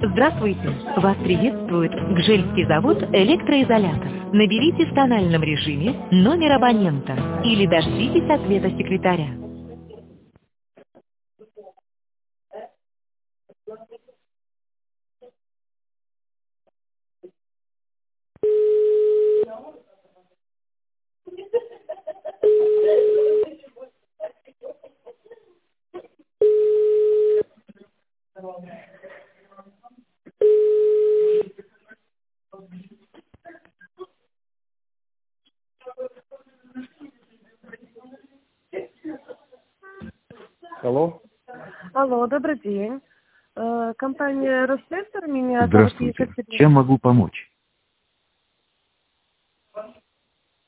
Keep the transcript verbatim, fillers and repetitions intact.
Здравствуйте! Вас приветствует Гжельский завод «Электроизолятор». Наберите в тональном режиме номер абонента или дождитесь ответа секретаря. Алло. Алло, добрый день. Э, Компания Россельтер, меня зовут Здравствуйте. Екатерина. Чем могу помочь?